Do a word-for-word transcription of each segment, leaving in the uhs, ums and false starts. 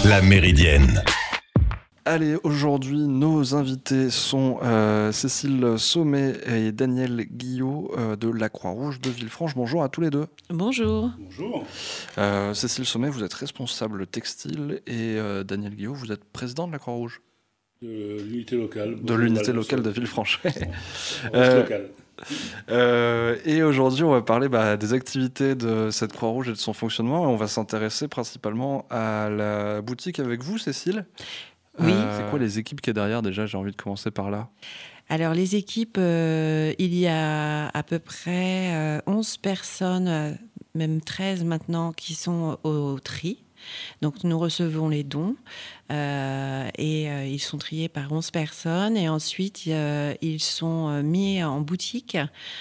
La Méridienne. Allez, aujourd'hui, nos invités sont euh, Cécile Sommet et Daniel Guillot euh, de la Croix-Rouge de Villefranche. Bonjour à tous les deux. Bonjour. Bonjour. Euh, Cécile Sommet, vous êtes responsable textile et euh, Daniel Guillot, vous êtes président de la Croix-Rouge. De l'unité locale. De l'unité locale de Villefranche. euh, locale. Euh, et aujourd'hui, on va parler bah, des activités de cette Croix-Rouge et de son fonctionnement. Et on va s'intéresser principalement à la boutique avec vous, Cécile. Oui. Euh, c'est quoi les équipes qui est derrière déjà ? J'ai envie de commencer par là. Alors les équipes, euh, il y a à peu près euh, onze personnes, euh, même treize maintenant, qui sont au, au tri. Donc nous recevons les dons euh, et euh, ils sont triés par onze personnes et ensuite euh, ils sont mis en boutique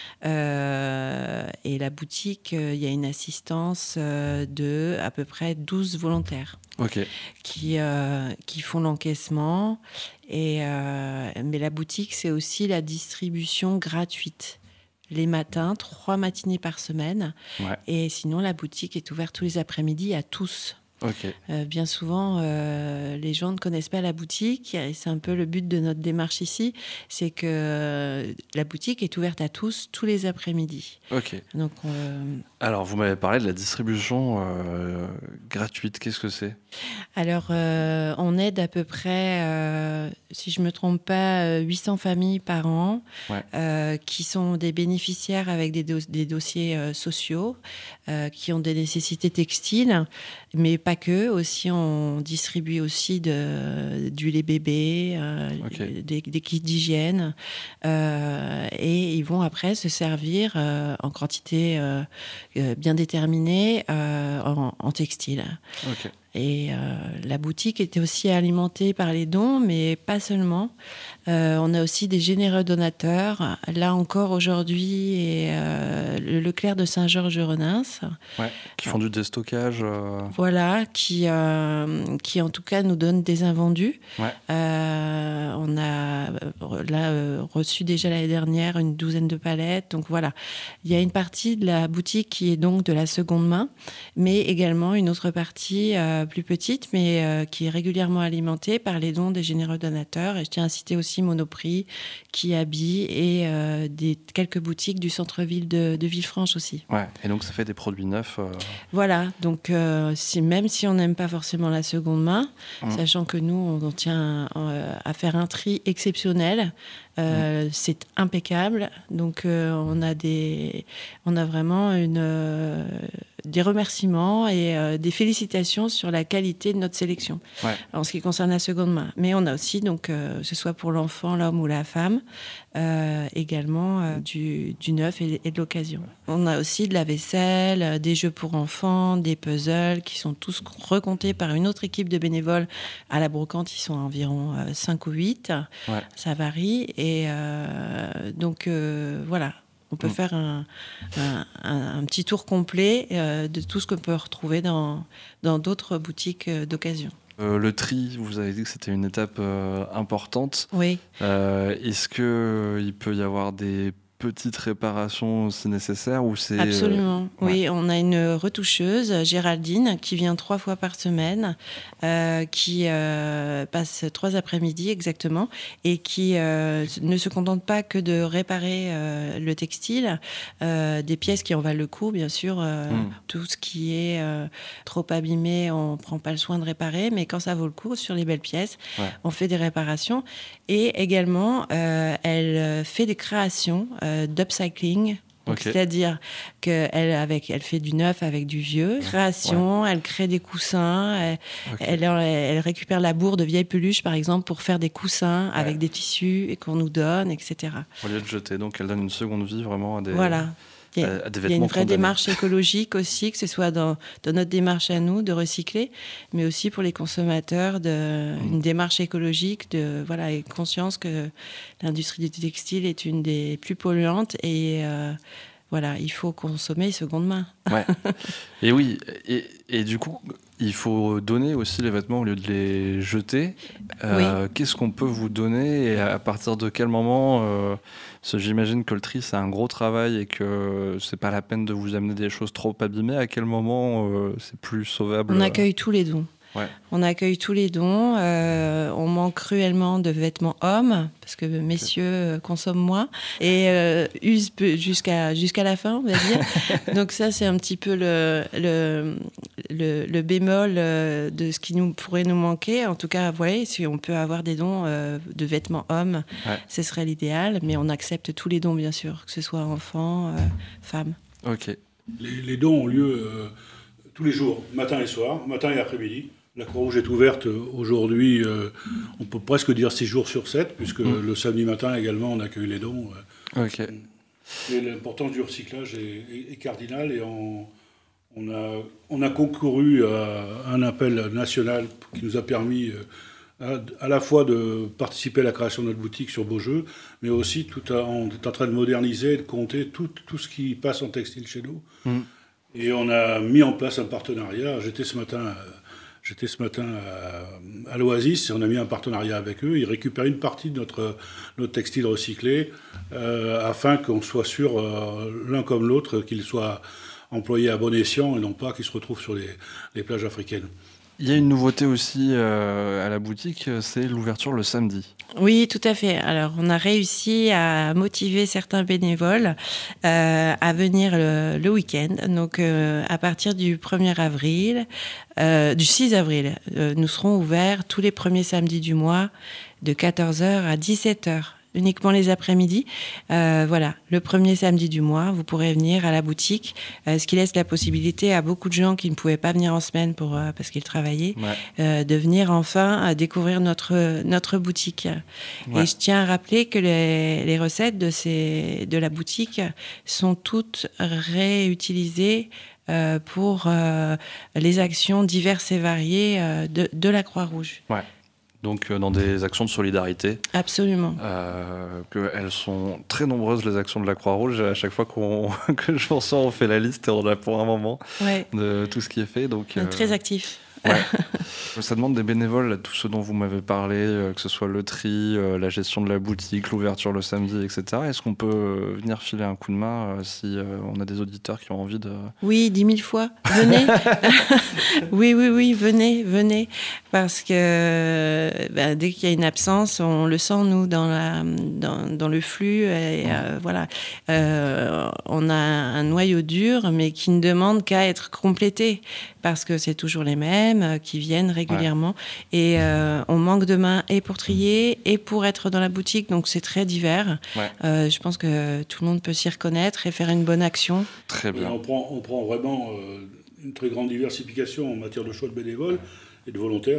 euh, et la boutique, euh, il y a une assistance euh, de à peu près douze volontaires. Okay. Qui, euh, qui font l'encaissement. Et, euh, mais la boutique, c'est aussi la distribution gratuite. Les matins, trois matinées par semaine. Ouais. Et sinon, la boutique est ouverte tous les après-midi à tous. Okay. Euh, bien souvent, euh, les gens ne connaissent pas la boutique. Et c'est un peu le but de notre démarche ici. C'est que euh, la boutique est ouverte à tous, tous les après-midi. Okay. Donc, euh... Alors, vous m'avez parlé de la distribution euh, gratuite. Qu'est-ce que c'est ? Alors, euh, on aide à peu près, euh, si je ne me trompe pas, huit cents familles par an ouais. euh, qui sont des bénéficiaires avec des, do- des dossiers euh, sociaux, euh, qui ont des nécessités textiles, mais pas que. Aussi, on distribue aussi de, du lait bébé, euh, okay. des, des kits d'hygiène, euh, et ils vont après se servir euh, en quantité euh, bien déterminée euh, en, en textile. Okay. Et euh, la boutique était aussi alimentée par les dons, mais pas seulement. Euh, on a aussi des généreux donateurs. Là encore aujourd'hui, et, euh, le Leclerc de Saint-Georges-Renins. Ouais, qui font du déstockage. Euh... Voilà, qui, euh, qui en tout cas nous donnent des invendus. Ouais. Euh, on a là euh, reçu déjà l'année dernière une douzaine de palettes. Donc voilà, il y a une partie de la boutique qui est donc de la seconde main, mais également une autre partie euh, plus petite, mais euh, qui est régulièrement alimentée par les dons des généreux donateurs. Et je tiens à citer aussi Monoprix, qui habille, et euh, des, quelques boutiques du centre-ville de, de Villefranche aussi. Ouais, et donc ça fait des produits neufs. Euh... Voilà, donc euh, si, même si on n'aime pas forcément la seconde main, mmh. sachant que nous, on, on tient euh, à faire un tri exceptionnel, euh, mmh. c'est impeccable. Donc euh, on a des, on a vraiment une... Euh, des remerciements et euh, des félicitations sur la qualité de notre sélection ouais. en ce qui concerne la seconde main. Mais on a aussi, donc, euh, que ce soit pour l'enfant, l'homme ou la femme, euh, également euh, du, du neuf et, et de l'occasion. On a aussi de la vaisselle, euh, des jeux pour enfants, des puzzles qui sont tous recomptés par une autre équipe de bénévoles. À la brocante, ils sont environ euh, cinq ou huit. Ouais. Ça varie. Et euh, donc, euh, voilà. On peut mmh. faire un, un, un, un petit tour complet euh, de tout ce qu'on peut retrouver dans, dans d'autres boutiques euh, d'occasion. Euh, le tri, vous avez dit que c'était une étape euh, importante. Oui. Euh, est-ce qu'il euh, peut y avoir des petites réparations si nécessaire ou c'est... Absolument. Euh... Oui, ouais. on a une retoucheuse, Géraldine, qui vient trois fois par semaine, euh, qui euh, passe trois après-midi exactement, et qui euh, ne se contente pas que de réparer euh, le textile, euh, des pièces qui en valent le coup, bien sûr. Euh, mm. Tout ce qui est euh, trop abîmé, on ne prend pas le soin de réparer, mais quand ça vaut le coup, sur les belles pièces, ouais. on fait des réparations. Et également, euh, elle fait des créations euh, d'upcycling. Donc, okay. C'est-à-dire qu'elle avec, elle fait du neuf avec du vieux. Création, ouais. elle crée des coussins, elle, okay. elle, elle récupère la bourre de vieilles peluches, par exemple, pour faire des coussins ouais. avec des tissus et qu'on nous donne, et cetera. Au lieu de jeter, donc elle donne une seconde vie vraiment à des... Voilà. Il y, a, à des il y a une vraie condamnés. démarche écologique aussi, que ce soit dans, dans notre démarche à nous de recycler, mais aussi pour les consommateurs, de, mmh. une démarche écologique, de voilà, et conscience que l'industrie du textile est une des plus polluantes et euh, voilà, il faut consommer seconde main. Ouais. Et oui, et, et du coup, il faut donner aussi les vêtements au lieu de les jeter. Euh, oui. Qu'est-ce qu'on peut vous donner et à partir de quel moment euh, parce que j'imagine que le tri, c'est un gros travail et que c'est pas la peine de vous amener des choses trop abîmées. À quel moment euh, c'est plus sauvable ? On accueille tous les dons. Ouais. On accueille tous les dons. Euh, on manque cruellement de vêtements hommes, parce que messieurs consomment moins, et euh, usent jusqu'à, jusqu'à la fin, on va dire. Donc ça, c'est un petit peu le, le, le, le bémol de ce qui nous, pourrait nous manquer. En tout cas, vous voyez, si on peut avoir des dons euh, de vêtements hommes, ouais. ce serait l'idéal. Mais on accepte tous les dons, bien sûr, que ce soit enfants, euh, femmes. Ok. Les, les dons ont lieu euh, tous les jours, matin et soir, matin et après-midi. La Croix-Rouge est ouverte aujourd'hui, euh, on peut presque dire six jours sur sept, puisque mmh. le samedi matin également, on accueille les dons. Ok. Et l'importance du recyclage est, est, est cardinale et on, on, a, on a concouru à un appel national qui nous a permis à, à la fois de participer à la création de notre boutique sur Beaujeu, mais aussi tout à, on est en train de moderniser et de compter tout, tout ce qui passe en textile chez nous. Mmh. Et on a mis en place un partenariat. J'étais ce matin... J'étais ce matin à, à l'Oasis et on a mis un partenariat avec eux. Ils récupèrent une partie de notre, notre textile recyclé euh, afin qu'on soit sûr, euh, l'un comme l'autre, qu'ils soient employés à bon escient et non pas qu'ils se retrouvent sur les, les plages africaines. Il y a une nouveauté aussi euh, à la boutique, c'est l'ouverture le samedi. Oui, tout à fait. Alors, on a réussi à motiver certains bénévoles euh, à venir le, le week-end. Donc, euh, à partir du premier avril, euh, du six avril, euh, nous serons ouverts tous les premiers samedis du mois de quatorze heures à dix-sept heures. Uniquement les après-midi. Euh, voilà, le premier samedi du mois, vous pourrez venir à la boutique, euh, ce qui laisse la possibilité à beaucoup de gens qui ne pouvaient pas venir en semaine pour, euh, parce qu'ils travaillaient, ouais. euh, de venir enfin à découvrir notre, notre boutique. Ouais. Et je tiens à rappeler que les, les recettes de, ces, de la boutique sont toutes réutilisées euh, pour euh, les actions diverses et variées euh, de, de la Croix-Rouge. Ouais. Donc euh, dans des actions de solidarité. Absolument. Euh, que elles sont très nombreuses, les actions de la Croix-Rouge. À chaque fois qu'on, que je m'en sors, on fait la liste et on a pour un moment ouais. de tout ce qui est fait. Donc, euh, très actif. Ouais. Ça demande des bénévoles, tout ce dont vous m'avez parlé, euh, que ce soit le tri, euh, la gestion de la boutique, l'ouverture le samedi, et cetera. Est-ce qu'on peut euh, venir filer un coup de main euh, si euh, on a des auditeurs qui ont envie de... Oui, dix mille fois. Venez. oui, oui, oui, venez, venez. Parce que bah, dès qu'il y a une absence, on le sent, nous, dans, la, dans, dans le flux. Et, euh, voilà. Euh, on a un noyau dur, mais qui ne demande qu'à être complété. Parce que c'est toujours les mêmes qui viennent régulièrement. Ouais. Et euh, on manque de mains et pour trier et pour être dans la boutique. Donc, c'est très divers. Ouais. Euh, je pense que tout le monde peut s'y reconnaître et faire une bonne action. Très bien. On prend, on prend vraiment euh, une très grande diversification en matière de choix de bénévoles et de volontaires.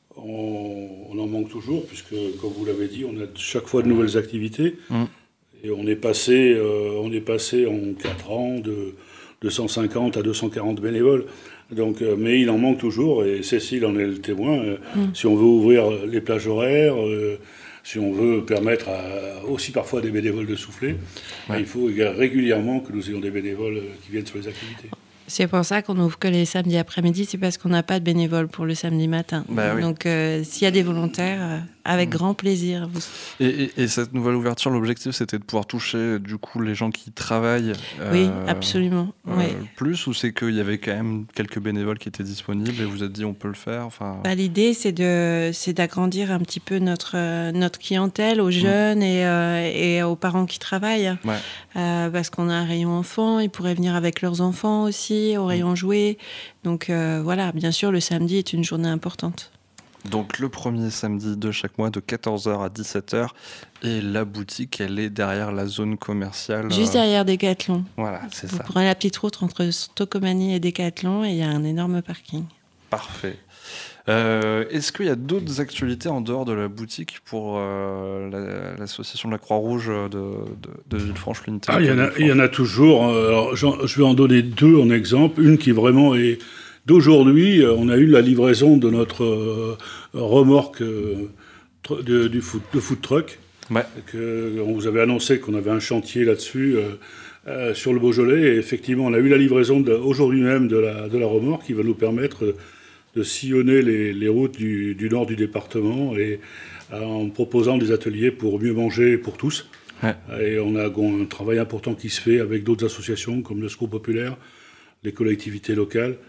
On, on en manque toujours, puisque, comme vous l'avez dit, on a chaque fois de nouvelles activités. Mmh. Et on est passé, euh, on est passé en quatre ans de, de cent cinquante à deux cent quarante bénévoles. Donc, euh, mais il en manque toujours, et Cécile en est le témoin. Euh, mmh. Si on veut ouvrir les plages horaires, euh, si on veut permettre à, aussi parfois à des bénévoles de souffler, ouais. il faut régulièrement que nous ayons des bénévoles qui viennent sur les activités. C'est pour ça qu'on n'ouvre que les samedis après-midi, c'est parce qu'on n'a pas de bénévoles pour le samedi matin. Bah oui. Donc, euh, s'il y a des volontaires, euh, avec mmh. grand plaisir. Vous... Et, et, et cette nouvelle ouverture, l'objectif, c'était de pouvoir toucher du coup les gens qui travaillent. Euh, oui, absolument. Euh, oui. Plus, ou c'est qu'il y avait quand même quelques bénévoles qui étaient disponibles et vous êtes dit on peut le faire. Enfin. Bah, l'idée, c'est de, c'est d'agrandir un petit peu notre euh, notre clientèle aux jeunes mmh. et euh, et aux parents qui travaillent. Ouais. Euh, parce qu'on a un rayon enfant, ils pourraient venir avec leurs enfants aussi, au rayon jouets. Donc euh, voilà, bien sûr, le samedi est une journée importante. Donc le premier samedi de chaque mois de quatorze heures à dix-sept heures. Et la boutique, elle est derrière la zone commerciale. Juste derrière Decathlon. Voilà, c'est Vous ça. Vous prenez la petite route entre Stocomanie et Decathlon et il y a un énorme parking. Parfait. Euh, est-ce qu'il y a d'autres actualités en dehors de la boutique pour euh, la, l'association de la Croix-Rouge de, de, de Villefranche-L'Unité? Ah, il y en a, il y en a toujours. Alors, je vais en donner deux en exemple. Une qui vraiment est d'aujourd'hui. On a eu la livraison de notre euh, remorque euh, de, du food, de food truck. Ouais. Que, on vous avait annoncé qu'on avait un chantier là-dessus euh, euh, sur le Beaujolais. Et effectivement, on a eu la livraison de, aujourd'hui même de la, de la remorque qui va nous permettre de sillonner les, les routes du, du nord du département et euh, en proposant des ateliers pour mieux manger pour tous. Ouais. Et on a un travail important qui se fait avec d'autres associations comme le Secours populaire, les collectivités locales,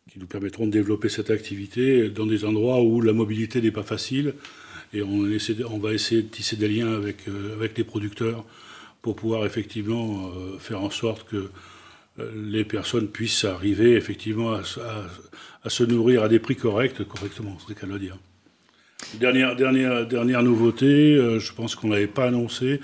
qui nous permettront de développer cette activité dans des endroits où la mobilité n'est pas facile. Et on, essaie de, on va essayer de tisser des liens avec, euh, avec les producteurs pour pouvoir effectivement euh, faire en sorte que euh, les personnes puissent arriver effectivement à, à, à se nourrir à des prix corrects, correctement, c'est le cas de le dire. Dernière, dernière, dernière nouveauté, euh, je pense qu'on ne l'avait pas annoncé,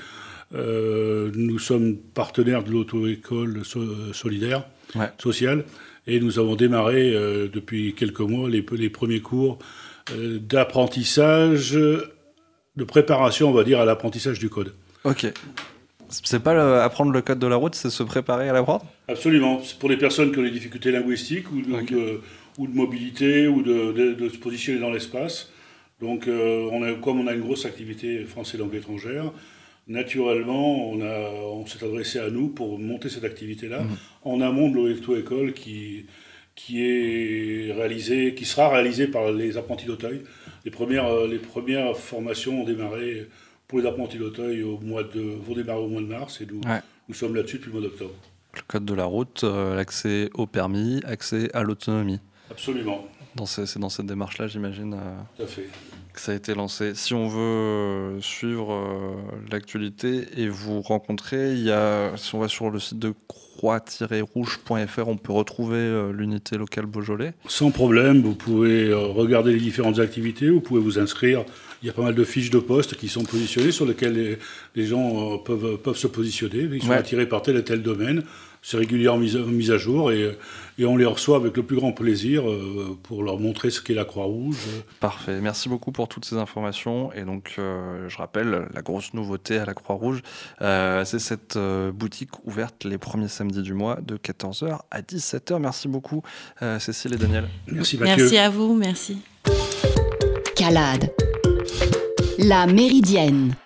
euh, nous sommes partenaires de l'auto-école so- solidaire, ouais. sociale, et nous avons démarré euh, depuis quelques mois les, les premiers cours euh, d'apprentissage, de préparation, on va dire, à l'apprentissage du code. Ok. C'est pas le, apprendre le code de la route, c'est se préparer à l'apprendre ? Absolument. C'est pour les personnes qui ont des difficultés linguistiques ou de, okay. de, ou de mobilité ou de, de, de se positionner dans l'espace. Donc, euh, on a, comme on a une grosse activité français langue étrangère, naturellement, on, a, on s'est adressé à nous pour monter cette activité-là mmh. en amont de l'auto-école qui, qui, est réalisée, qui sera réalisée par les apprentis d'Auteuil. Les premières, les premières formations ont démarré pour les apprentis d'Auteuil au mois de, vont démarrer au mois de mars et nous, ouais. nous sommes là-dessus depuis le mois d'octobre. Le code de la route, euh, l'accès au permis, accès à l'autonomie. Absolument. Dans ces, c'est dans cette démarche-là, j'imagine, euh, Tout à fait. que ça a été lancé. Si on veut euh, suivre euh, l'actualité et vous rencontrer, il y a, si on va sur le site de croix tiret rouge point f r, on peut retrouver euh, l'unité locale Beaujolais. Sans problème, vous pouvez euh, regarder les différentes activités, vous pouvez vous inscrire. Il y a pas mal de fiches de poste qui sont positionnées, sur lesquelles les, les gens euh, peuvent, peuvent se positionner. Ils sont ouais. attirés par tel et tel domaine. C'est régulièrement mis, mis à jour et, et on les reçoit avec le plus grand plaisir euh, pour leur montrer ce qu'est la Croix-Rouge. Parfait. Merci beaucoup pour toutes ces informations. Et donc, euh, je rappelle, la grosse nouveauté à la Croix-Rouge, euh, c'est cette euh, boutique ouverte les premiers samedis du mois de quatorze heures à dix-sept heures. Merci beaucoup, euh, Cécile et Daniel. Merci, Mathieu. Merci à vous. Merci. Calade. La Méridienne